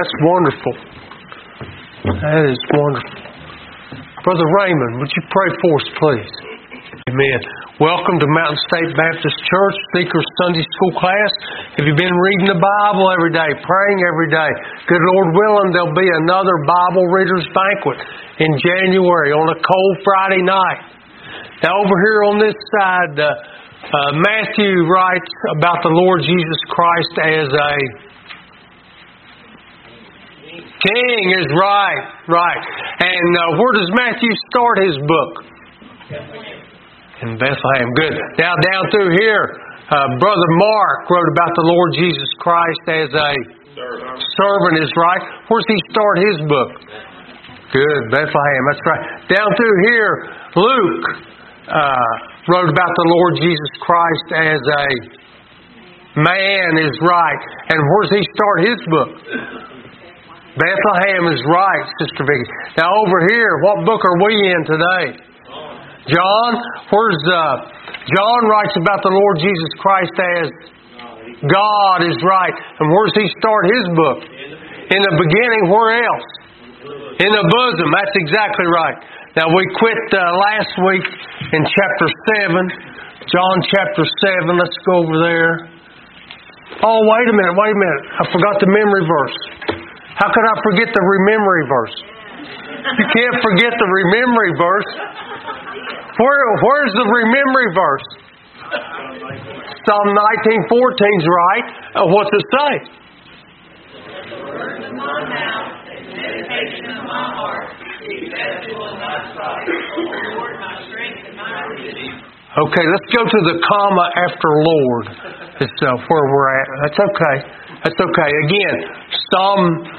That's wonderful. That is wonderful. Brother Raymond, would you pray for us, please? Amen. Welcome to Mountain State Baptist Church, Seeker's Sunday School class. Have you been reading the Bible every day, praying every day? Good Lord willing, there'll be another Bible Readers Banquet in January on a cold Friday night. Now over here on this side, Matthew writes about the Lord Jesus Christ as a King. Is right. And where does Matthew start his book? In Bethlehem. Good. Now down through here, Brother Mark wrote about the Lord Jesus Christ as a servant. Is right. Where does he start his book? Good. Bethlehem. That's right. Down through here, Luke wrote about the Lord Jesus Christ as a man. Is right. And where does he start his book? Bethlehem. Is right, Sister Vicki. Now over here, what book are we in today? John. Where's John writes about the Lord Jesus Christ as God. Is right. And where does he start his book? In the beginning. Where else? In the bosom. That's exactly right. Now we quit last week in chapter 7. John chapter 7. Let's go over there. Oh, wait a minute. I forgot the memory verse. How could I forget the rememory verse? You can't forget the rememory verse. Where's the rememory verse? Psalm 19:14's right. What's it say? The words of my mouth and the meditation of my heart be acceptable in thy sight, O Lord, my strength and my redeemer. Okay, let's go to the comma after Lord. It's where we're at. That's okay. Again, Psalm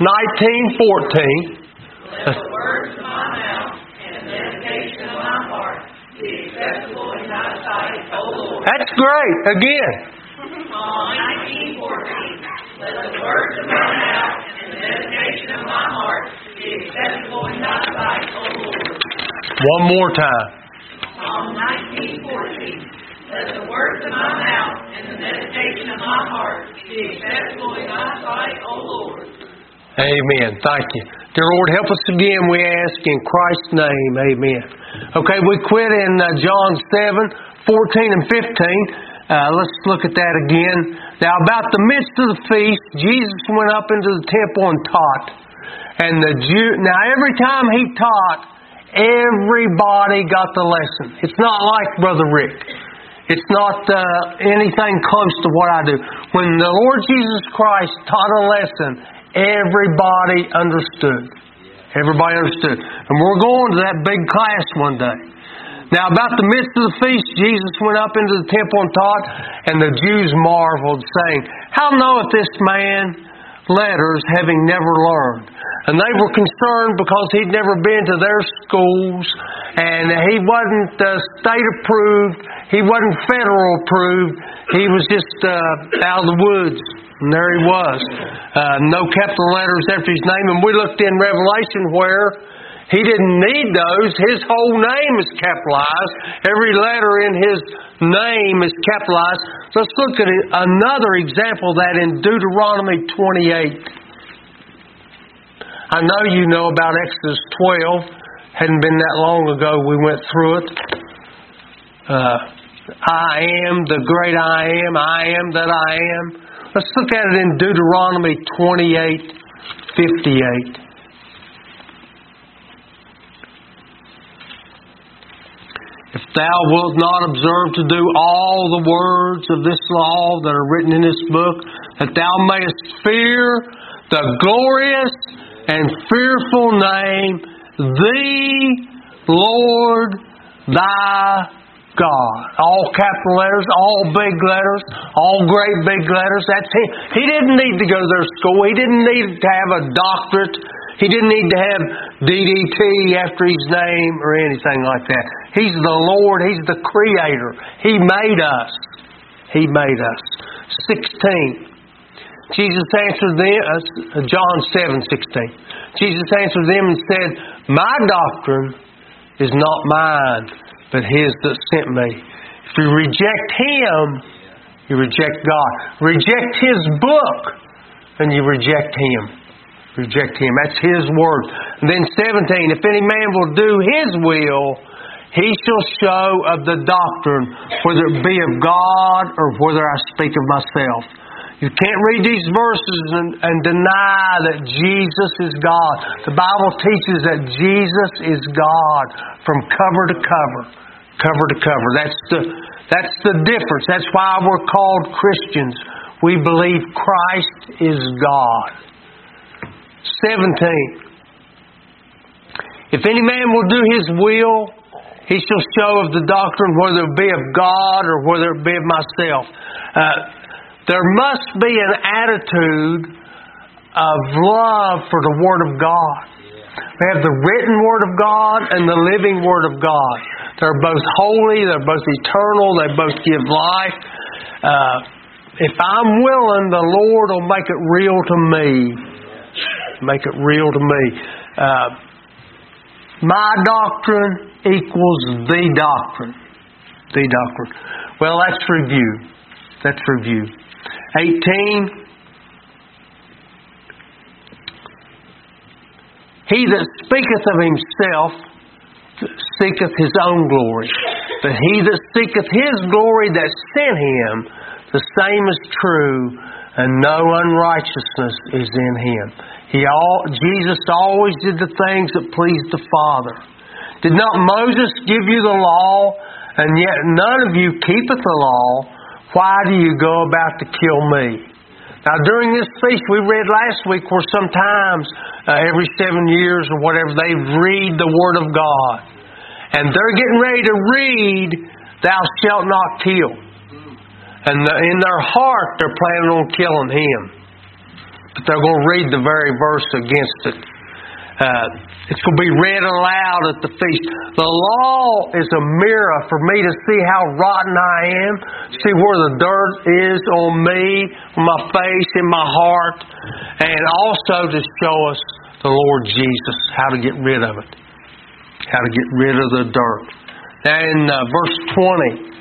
19:14. Let the words of my mouth and the meditation of my heart be acceptable in thy sight, O Lord. That's great. Again. Psalm 19:14. Let the words of my mouth and the meditation of my heart be acceptable in thy sight, O Lord. One more time. Psalm 19:14. Let the words of my mouth and the meditation of my heart be acceptable in thy sight, O Lord. Amen. Thank you. Dear Lord, help us again, we ask in Christ's name. Amen. Okay, we quit in John 7:14 and 15. Let's look at that again. Now, about the midst of the feast, Jesus went up into the temple and taught. And now every time he taught, everybody got the lesson. It's not like Brother Rick. It's not anything close to what I do. When the Lord Jesus Christ taught a lesson, everybody understood. Everybody understood. And we're going to that big class one day. Now, about the midst of the feast, Jesus went up into the temple and taught, and the Jews marveled, saying, How knoweth this man letters, having never learned? And they were concerned because he'd never been to their schools, and he wasn't state approved, he wasn't federal approved, he was just out of the woods. And there he was. No capital letters after his name. And we looked in Revelation where he didn't need those. His whole name is capitalized. Every letter in his name is capitalized. Let's look at another example of that in Deuteronomy 28. I know you know about Exodus 12. Hadn't been that long ago we went through it. I am the great I am that I am. Let's look at it in Deuteronomy 28:58. If thou wilt not observe to do all the words of this law that are written in this book, that thou mayest fear the glorious and fearful name, the Lord thy God. All capital letters, all big letters, all great big letters. That's him. He didn't need to go to their school. He didn't need to have a doctorate. He didn't need to have DDT after his name or anything like that. He's the Lord. He's the Creator. He made us. He made us. 16. Jesus answered them, John 7:16. Jesus answered them and said, My doctrine is not mine, but His that sent me. If you reject Him, you reject God. Reject His book, and you reject Him. Reject Him. That's His word. And then 17, if any man will do His will, he shall show of the doctrine, whether it be of God or whether I speak of myself. You can't read these verses and deny that Jesus is God. The Bible teaches that Jesus is God from cover to cover. Cover to cover. That's the difference. That's why we're called Christians. We believe Christ is God. 17. If any man will do his will, he shall show of the doctrine, whether it be of God or whether it be of myself. There must be an attitude of love for the Word of God. We have the written Word of God and the living Word of God. They're both holy, they're both eternal, they both give life. If I'm willing, the Lord will make it real to me. Make it real to me. My doctrine equals the doctrine. The doctrine. Well, let's review. Let's review. 18. He that speaketh of himself seeketh his own glory. But he that seeketh his glory that sent him, the same is true, and no unrighteousness is in him. Jesus always did the things that pleased the Father. Did not Moses give you the law, and yet none of you keepeth the law? Why do you go about to kill me? Now, during this feast, we read last week where sometimes every 7 years or whatever, they read the Word of God. And they're getting ready to read, "Thou shalt not kill." And in their heart, they're planning on killing him. But they're going to read the very verse against it. It's going to be read aloud at the feast. The law is a mirror for me to see how rotten I am, see where the dirt is on me, on my face, in my heart, and also to show us the Lord Jesus, how to get rid of it, how to get rid of the dirt. Now in verse 20,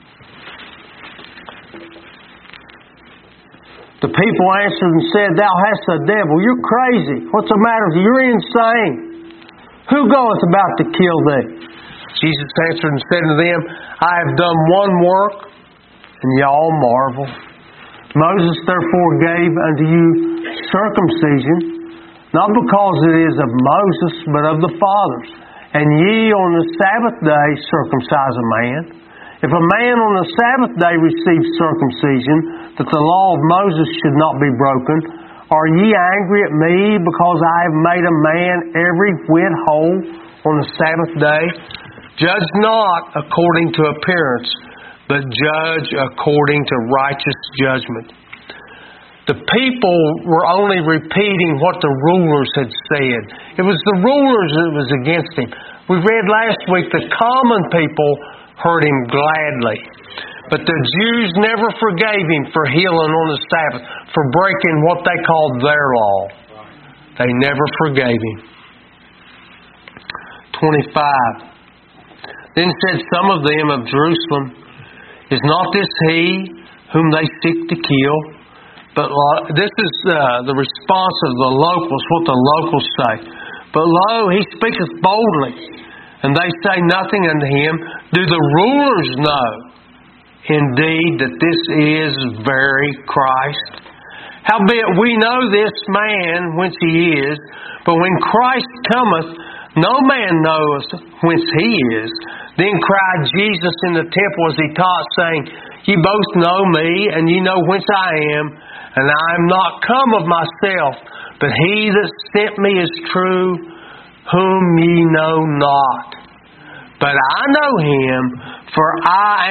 the people answered and said, "Thou hast a devil. You're crazy. What's the matter with you? You're insane. Who goeth about to kill thee?" Jesus answered and said to them, "I have done one work, and y'all marvel. Moses therefore gave unto you circumcision, not because it is of Moses, but of the fathers. And ye on the Sabbath day circumcise a man. If a man on the Sabbath day receives circumcision, that the law of Moses should not be broken, are ye angry at me because I have made a man every whit whole on the Sabbath day? Judge not according to appearance, but judge according to righteous judgment." The people were only repeating what the rulers had said. It was the rulers that was against him. We read last week the common people heard him gladly. But the Jews never forgave him for healing on the Sabbath, for breaking what they called their law. They never forgave him. 25. Then said some of them of Jerusalem, "Is not this he whom they seek to kill?" But this is the response of the locals, what the locals say. "But lo, he speaketh boldly, and they say nothing unto him. Do the rulers know indeed that this is very Christ? Howbeit we know this man whence he is, but when Christ cometh, no man knoweth whence he is." Then cried Jesus in the temple as he taught, saying, "Ye both know me, and ye know whence I am, and I am not come of myself, but he that sent me is true, whom ye know not. But I know him, for I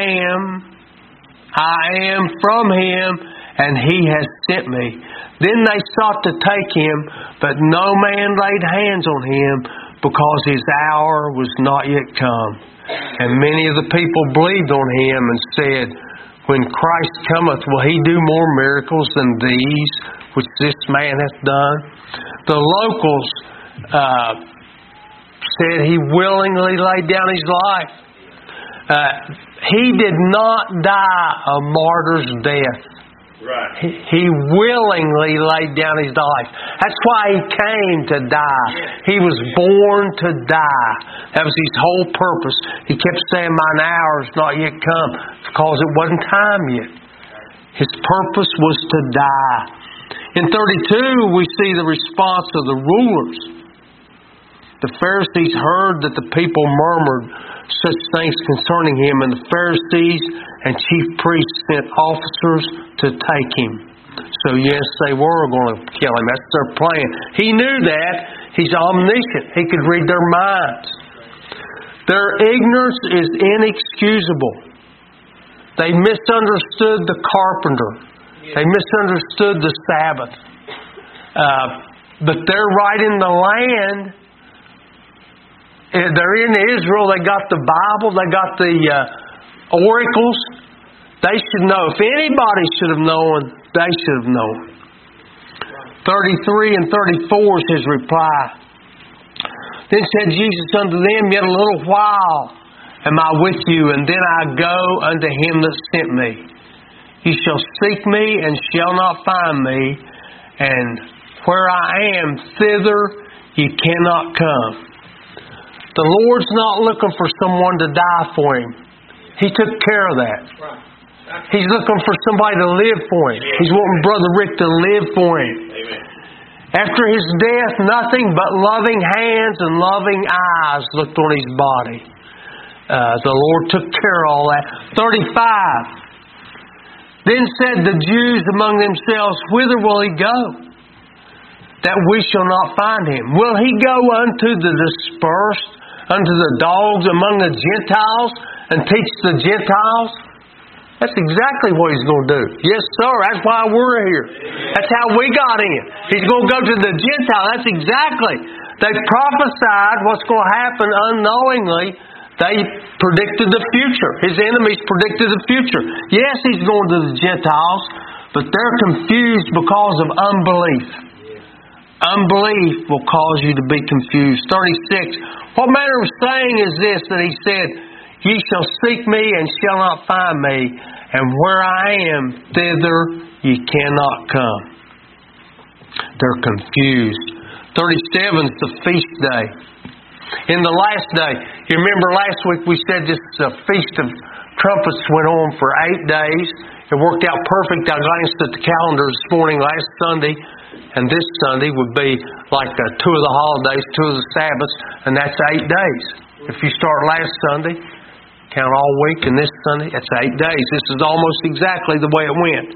am from him, and he has sent me." Then they sought to take him, but no man laid hands on him, because his hour was not yet come. And many of the people believed on him and said, "When Christ cometh, will he do more miracles than these which this man hath done?" The locals said he willingly laid down his life. He did not die a martyr's death. Right. He willingly laid down His life. That's why He came to die. He was born to die. That was His whole purpose. He kept saying, "Mine hour is not yet come," because it wasn't time yet. His purpose was to die. In 32, we see the response of the rulers. The Pharisees heard that the people murmured such things concerning Him, and the Pharisees and chief priests sent officers to take Him. So yes, they were going to kill Him. That's their plan. He knew that. He's omniscient. He could read their minds. Their ignorance is inexcusable. They misunderstood the carpenter. They misunderstood the Sabbath. But they're right in the land. They're in Israel. They got the Bible. They got the oracles. They should know. If anybody should have known, they should have known. 33 and 34 is His reply. Then said Jesus unto them, "Yet a little while am I with you, and then I go unto Him that sent me. You shall seek me, and shall not find me, and where I am, thither ye cannot come." The Lord's not looking for someone to die for Him. He took care of that. He's looking for somebody to live for Him. He's wanting Brother Rick to live for Him. After His death, nothing but loving hands and loving eyes looked on His body. The Lord took care of all that. 35. Then said the Jews among themselves, "Whither will He go, that we shall not find Him? Will He go unto the dispersed, unto the dogs among the Gentiles, and teach the Gentiles?" That's exactly what He's going to do. Yes, sir. That's why we're here. That's how we got in. He's going to go to the Gentiles. That's exactly. They prophesied what's going to happen unknowingly. They predicted the future. His enemies predicted the future. Yes, He's going to the Gentiles, but they're confused because of unbelief. Unbelief will cause you to be confused. 36. What manner of saying is this that He said, "Ye shall seek me and shall not find me, and where I am, thither ye cannot come." They're confused. 37 is the feast day. In the last day, you remember last week we said this Feast of Trumpets went on for 8 days. It worked out perfect. I glanced at the calendar this morning, last Sunday, and this Sunday would be like 2 of the holidays, 2 of the Sabbaths, and that's 8 days. If you start last Sunday, count all week, and this Sunday, that's 8 days. This is almost exactly the way it went.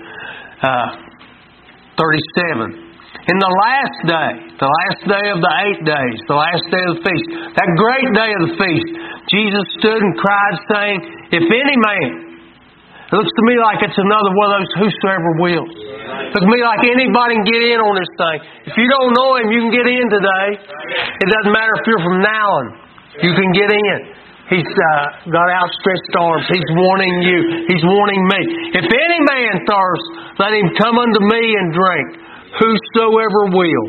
37. In the last day of the 8 days, the last day of the feast, that great day of the feast, Jesus stood and cried, saying, "If any man," it looks to me like it's another one of those whosoever will. It looks to me like anybody can get in on this thing. If you don't know Him, you can get in today. It doesn't matter if you're from Nowlan. You can get in. He's got outstretched arms. He's wanting you. He's wanting me. "If any man thirst, let him come unto me and drink. Whosoever will."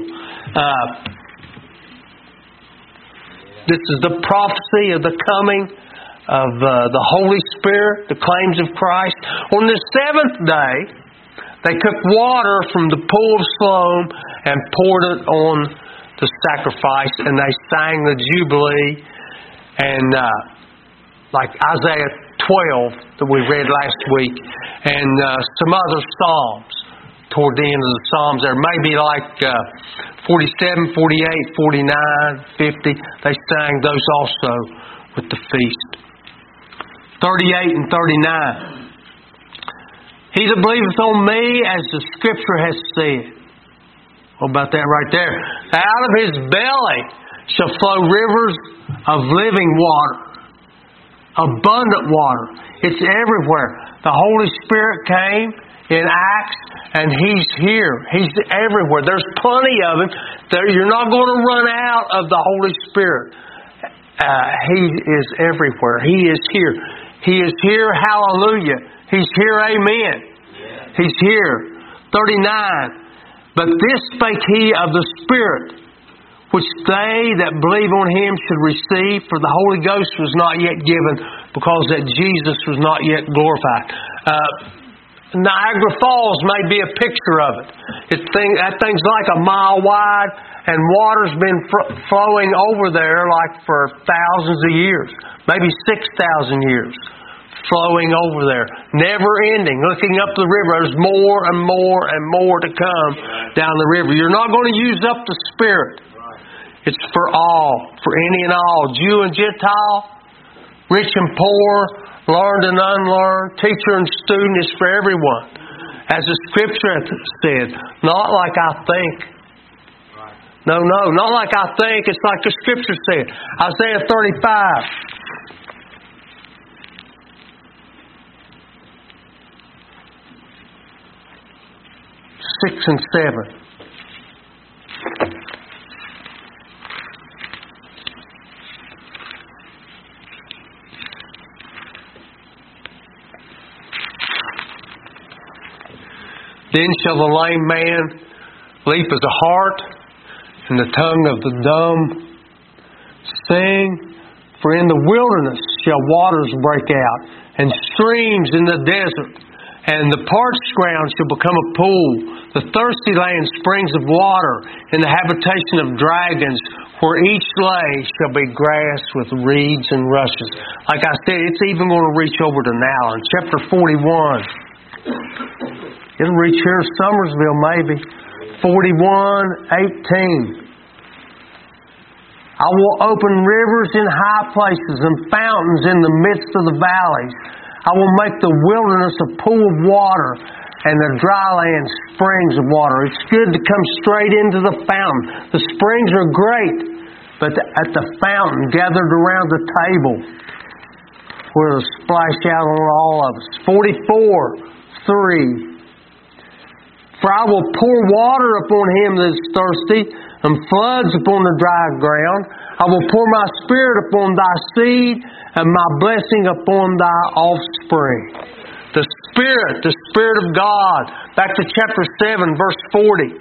This is the prophecy of the coming of the Holy Spirit, the claims of Christ. On the 7th day, they took water from the pool of Siloam and poured it on the sacrifice, and they sang the Jubilee, and like Isaiah 12 that we read last week, and some other psalms. Toward the end of the Psalms there, maybe like 47, 48, 49, 50. They sang those also with the feast. 38 and 39. "He that believeth on me, as the Scripture has said." What about that right there? "Out of his belly shall flow rivers of living water." Abundant water. It's everywhere. The Holy Spirit came in Acts, and He's here. He's everywhere. There's plenty of Him. You're not going to run out of the Holy Spirit. He is everywhere. He is here. He is here. Hallelujah. He's here. Amen. He's here. 39. "But this spake He of the Spirit, which they that believe on Him should receive, for the Holy Ghost was not yet given, because that Jesus was not yet glorified." Niagara Falls may be a picture of it. That thing's like a mile wide, and water's been flowing over there like for thousands of years, maybe 6,000 years, flowing over there, never ending. Looking up the river, there's more and more and more to come down the river. You're not going to use up the Spirit. It's for all, for any and all, Jew and Gentile, rich and poor, learned and unlearned, teacher and student. Is for everyone. As the Scripture said, not like I think. No, not like I think. It's like the Scripture said. Isaiah 35. Six and 7. Then shall the lame man leap as a hart, and the tongue of the dumb sing. For in the wilderness shall waters break out, and streams in the desert. And the parched ground shall become a pool, the thirsty land springs of water, in the habitation of dragons, where each lay shall be grass with reeds and rushes. Like I said, it's even going to reach over to now. In chapter 41, it'll reach here, Summersville maybe. 41:18. I will open rivers in high places and fountains in the midst of the valleys. I will make the wilderness a pool of water and the dry land springs of water. It's good to come straight into the fountain. The springs are great, but at the fountain, gathered around the table, where it'll splash out on all of us. 44:3. For I will pour water upon him that is thirsty, and floods upon the dry ground. I will pour my Spirit upon thy seed, and my blessing upon thy offspring. The Spirit of God. Back to chapter 7, verse 40.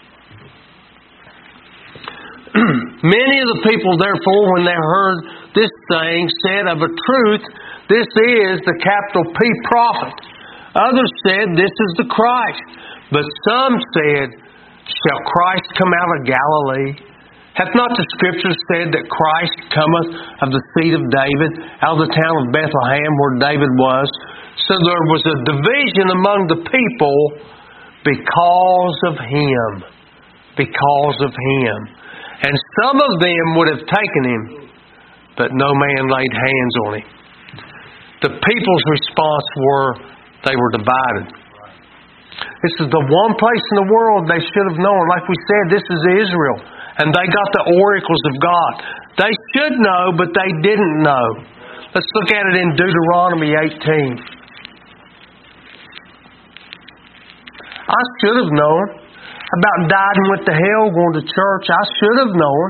Many of the people, therefore, when they heard this saying, said, of a truth, this is the capital P prophet. Others said, this is the Christ. But some said, shall Christ come out of Galilee? Hath not the Scripture said that Christ cometh of the seed of David, out of the town of Bethlehem, where David was? So there was a division among the people because of him. Because of him. And some of them would have taken him, but no man laid hands on him. The people's response were, they were divided. This is the one place in the world they should have known. Like we said, this is Israel. And they got the oracles of God. They should know, but they didn't know. Let's look at it in Deuteronomy 18. I should have known about dying with the hell, going to church. I should have known.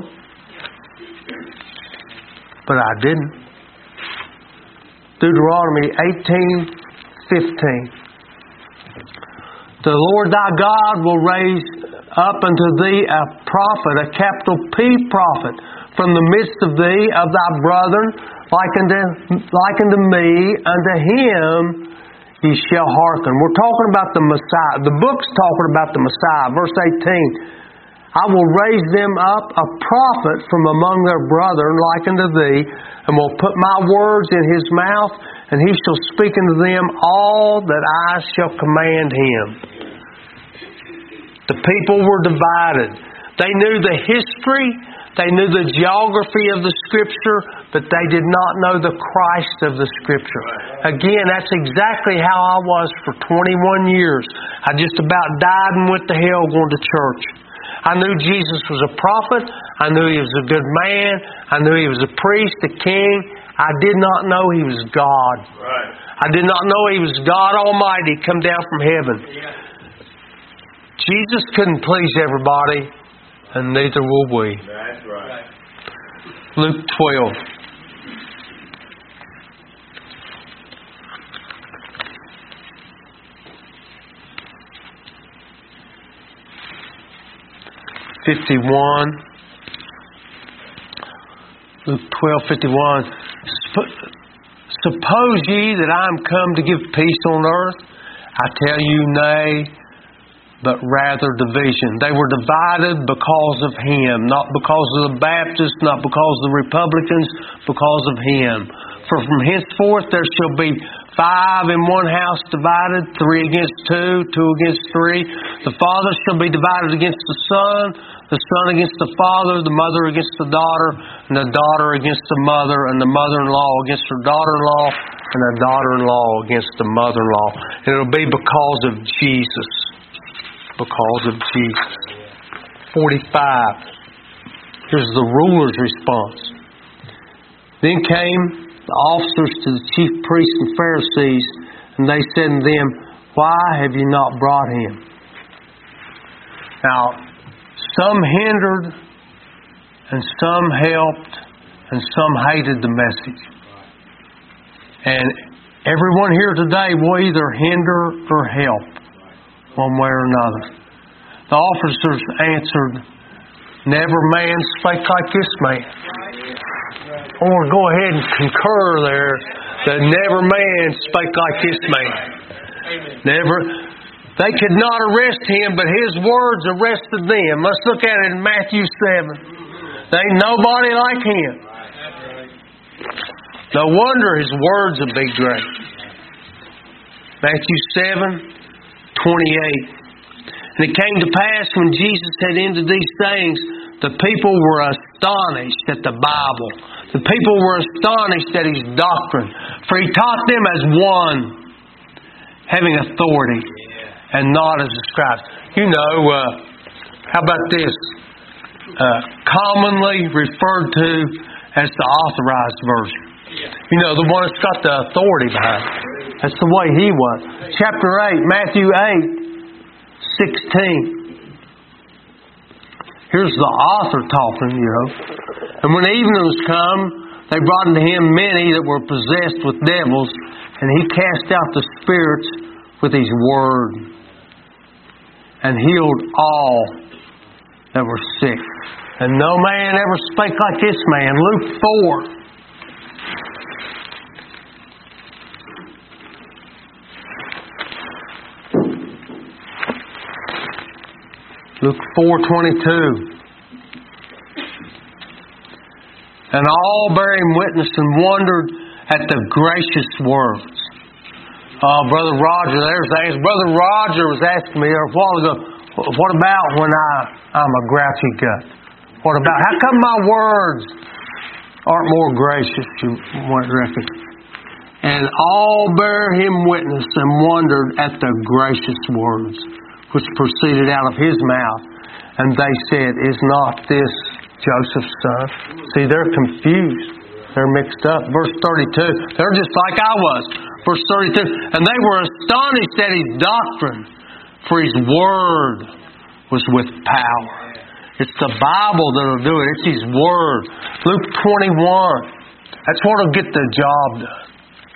But I didn't. Deuteronomy 18:15. The Lord thy God will raise up unto thee a prophet, a capital P prophet, from the midst of thee, of thy brethren, like unto me, unto him ye shall hearken. We're talking about the Messiah. The book's talking about the Messiah. Verse 18. I will raise them up a prophet from among their brethren, like unto thee, and will put my words in his mouth, and he shall speak unto them all that I shall command him. The people were divided. They knew the history, they knew the geography of the Scripture, but they did not know the Christ of the Scripture. Again, that's exactly how I was for 21 years. I just about died and went to hell going to church. I knew Jesus was a prophet. I knew he was a good man. I knew he was a priest, a king. I did not know he was God. I did not know he was God Almighty come down from heaven. Jesus couldn't please everybody, and neither will we. That's right. Luke 12. Luke 12:51. Suppose ye that I am come to give peace on earth? I tell you, nay, but rather division. They were divided because of Him, not because of the Baptists, not because of the Republicans, because of Him. For from henceforth there shall be 5 in one house divided, 3 against 2, 2 against 3. The father shall be divided against the son against the father, the mother against the daughter, and the daughter against the mother, and the mother-in-law against her daughter-in-law, and the daughter-in-law against the mother-in-law. And it'll be because of Jesus. Because of Jesus. 45. Here's the ruler's response. Then came the officers to the chief priests and Pharisees, and they said to them, Why have you not brought him? Now, some hindered, and some helped, and some hated the message. And everyone here today will either hinder or help, one way or another. The officers answered, Never man spake like this man. I want to go ahead and concur there that never man spake like this man. Never. They could not arrest him, but his words arrested them. Let's look at it in Matthew 7. There ain't nobody like him. No wonder his words would be great. Matthew 7:28. And it came to pass when Jesus had ended these things, the people were astonished at the Bible. The people were astonished at His doctrine. For He taught them as one, having authority, and not as the scribes. You know, how about this? Commonly referred to as the Authorized Version. You know, the one that's got the authority behind it. That's the way he was. Chapter 8, Matthew 8:16. Here's the author talking, you know. And when evening was come, they brought unto him many that were possessed with devils, and he cast out the spirits with his word, and healed all that were sick. And no man ever spake like this man. Luke 4. Luke 4:22. And all bearing witness and wondered at the gracious words. Brother Roger, Brother Roger was asking me a while ago, what about when I'm a grouchy gut? What about, how come my words aren't more gracious, you might reckon? And all bear him witness and wondered at the gracious words which proceeded out of his mouth. And they said, Is not this Joseph's son? See, they're confused. They're mixed up. Verse 32. They're just like I was. Verse 32. And they were astonished at his doctrine, for his word was with power. It's the Bible that'll do it. It's his word. Luke 21. That's what'll get the job done.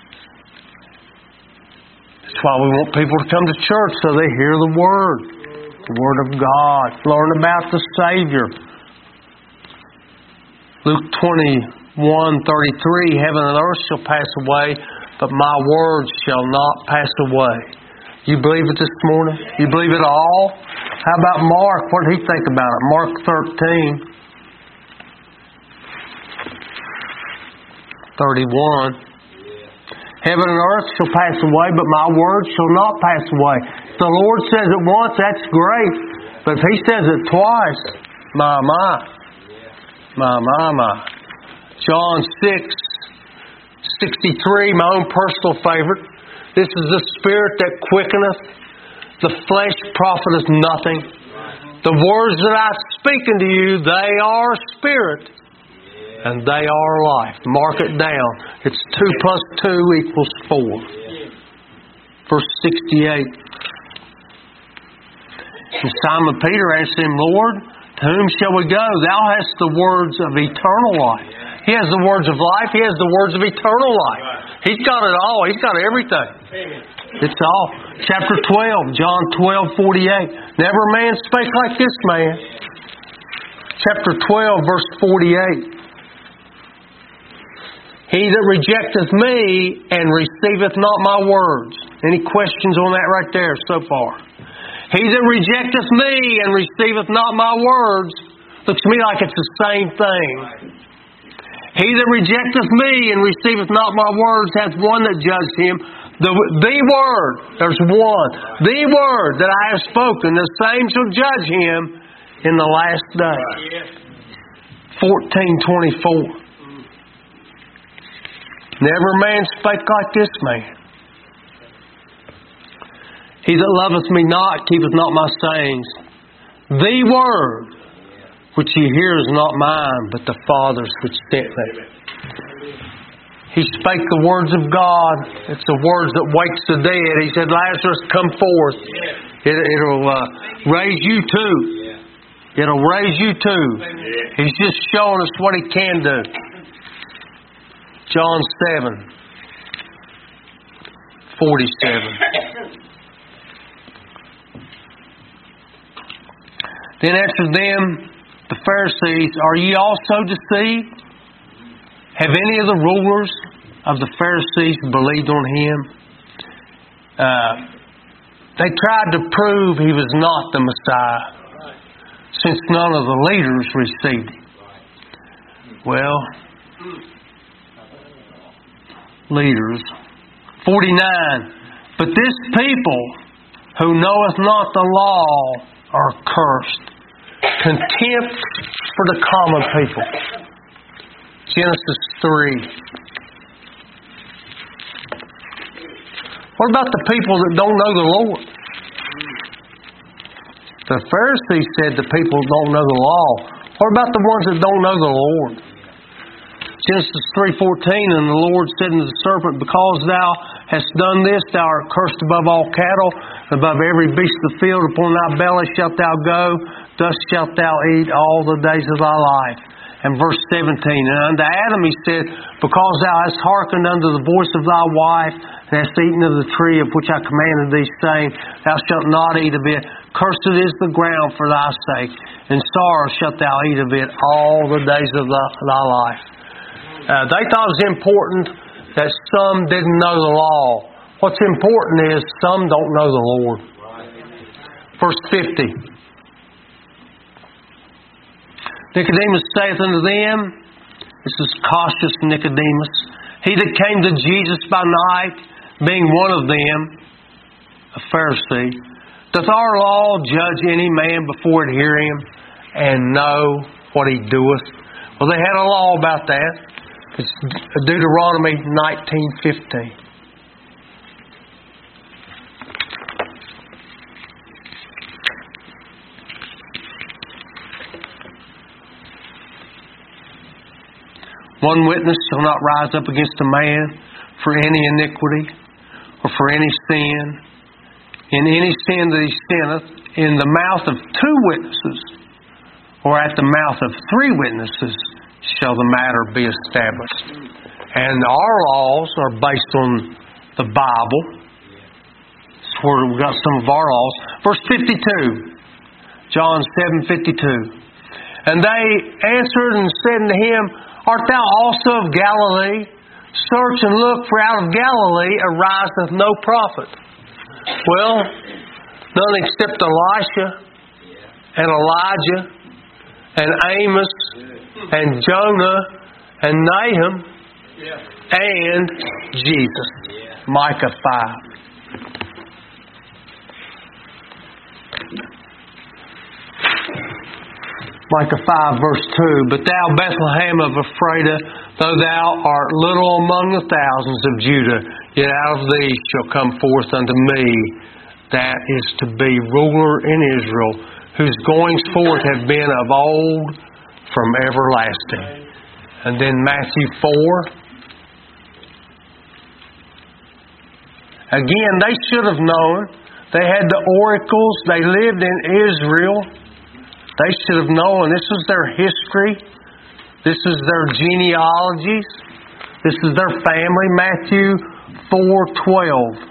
That's why we want people to come to church, so they hear the Word. The Word of God. Learn about the Savior. Luke 21:33. Heaven and earth shall pass away, but my words shall not pass away. You believe it this morning? You believe it all? How about Mark? What did he think about it? Mark 13:31. Heaven and earth shall pass away, but my word shall not pass away. If the Lord says it once, that's great. But if He says it twice, my. John 6:63, my own personal favorite. This is the Spirit that quickeneth, the flesh profiteth nothing. The words that I speak unto you, they are spirit, and they are life. Mark it down. It's 2 plus 2 equals 4. Verse 68. And Simon Peter answered him, Lord, to whom shall we go? Thou hast the words of eternal life. He has the words of life. He has the words of eternal life. He's got it all. He's got everything. It's all. Chapter 12, John 12:48. Never man spake like this man. Chapter 12, verse 48. He that rejecteth me and receiveth not my words Any questions on that right there so far? He that rejecteth me and receiveth not my words. Looks to me like it's the same thing. He that rejecteth me and receiveth not my words hath one that judged him. The word, there's one. The word that I have spoken, the same shall judge him in the last day. 14:24. Never man spake like this man. He that loveth me not keepeth not my sayings. The word which ye hear is not mine, but the Father's which sent me. He spake the words of God. It's the words that wakes the dead. He said, Lazarus, come forth. It'll raise you too. It'll raise you too. He's just showing us what He can do. John 7:47. Then answered them the Pharisees, Are ye also deceived? Have any of the rulers of the Pharisees believed on Him? They tried to prove He was not the Messiah, since none of the leaders received Him. Well, leaders. 49. But this people who knoweth not the law are cursed. Contempt for the common people. Genesis 3. What about the people that don't know the Lord? The Pharisees said the people don't know the law. What about the ones that don't know the Lord? Genesis 3:14, and the Lord said unto the serpent, Because thou hast done this, thou art cursed above all cattle, above every beast of the field. Upon thy belly shalt thou go, thus shalt thou eat all the days of thy life. And verse 17, And unto Adam he said, Because thou hast hearkened unto the voice of thy wife, and hast eaten of the tree of which I commanded thee, saying, Thou shalt not eat of it. Cursed is the ground for thy sake, and sorrow shalt thou eat of it all the days of thy life. They thought it was important that some didn't know the law. What's important is some don't know the Lord. Verse 50. Nicodemus saith unto them, this is cautious Nicodemus, he that came to Jesus by night, being one of them, a Pharisee, doth our law judge any man before it hear him, and know what he doeth? Well, they had a law about that. It's Deuteronomy 19:15. One witness shall not rise up against a man for any iniquity or for any sin. In any sin that he sinneth, in the mouth of two witnesses or at the mouth of three witnesses shall the matter be established. And our laws are based on the Bible. That's where we got some of our laws. Verse 52. John 7:52. And they answered and said unto him, Art thou also of Galilee? Search and look, for out of Galilee ariseth no prophet. Well, none except Elisha and Elijah and Amos and Jonah and Nahum and Jesus. Micah 5. Micah 5 verse 2. But thou, Bethlehem of Ephrathah, though thou art little among the thousands of Judah, yet out of thee shall come forth unto me that is to be ruler in Israel, whose goings forth have been of old from everlasting. And then Matthew 4. Again, they should have known. They had the oracles. They lived in Israel. They should have known. This was their history. This is their genealogies. This is their family. Matthew 4:12.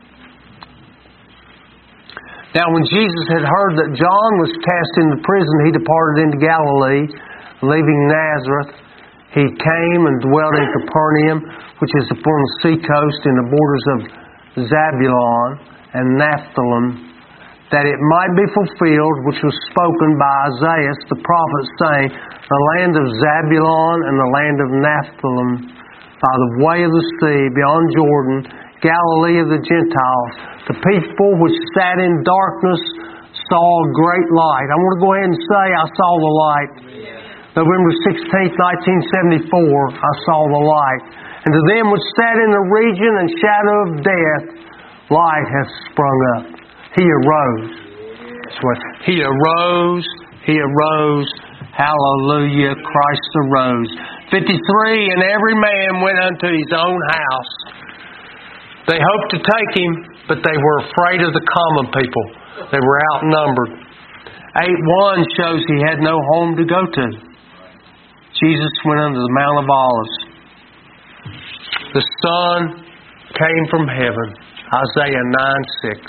Now, when Jesus had heard that John was cast into prison, he departed into Galilee, leaving Nazareth. He came and dwelt in Capernaum, which is upon the sea coast in the borders of Zabulon and Naphtali, that it might be fulfilled which was spoken by Isaiah the prophet, saying, the land of Zabulon and the land of Naphtali, by the way of the sea, beyond Jordan, Galilee of the Gentiles, the people which sat in darkness saw a great light. I want to go ahead and say, I saw the light. November 16th, 1974, I saw the light. And to them which sat in the region and shadow of death, light hath sprung up. He arose. He arose. He arose. Hallelujah. Christ arose. 53, and every man went unto his own house. They hoped to take him, but they were afraid of the common people. They were outnumbered. 8:1 shows he had no home to go to. Jesus went unto the Mount of Olives. The Son came from heaven. Isaiah 9:6.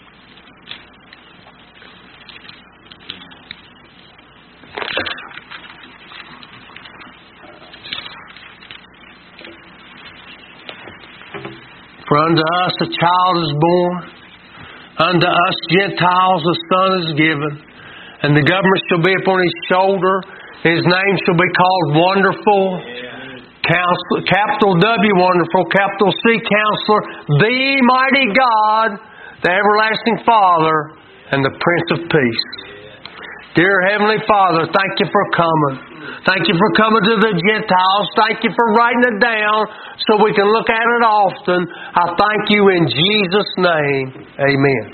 For unto us a child is born, unto us Gentiles a son is given, and the government shall be upon his shoulder, and his name shall be called Wonderful, Counselor, capital W, Wonderful, capital C, Counselor, the Mighty God, the Everlasting Father, and the Prince of Peace. Dear Heavenly Father, thank you for coming. Thank you for coming to the Gentiles. Thank you for writing it down so we can look at it often. I thank you in Jesus' name. Amen.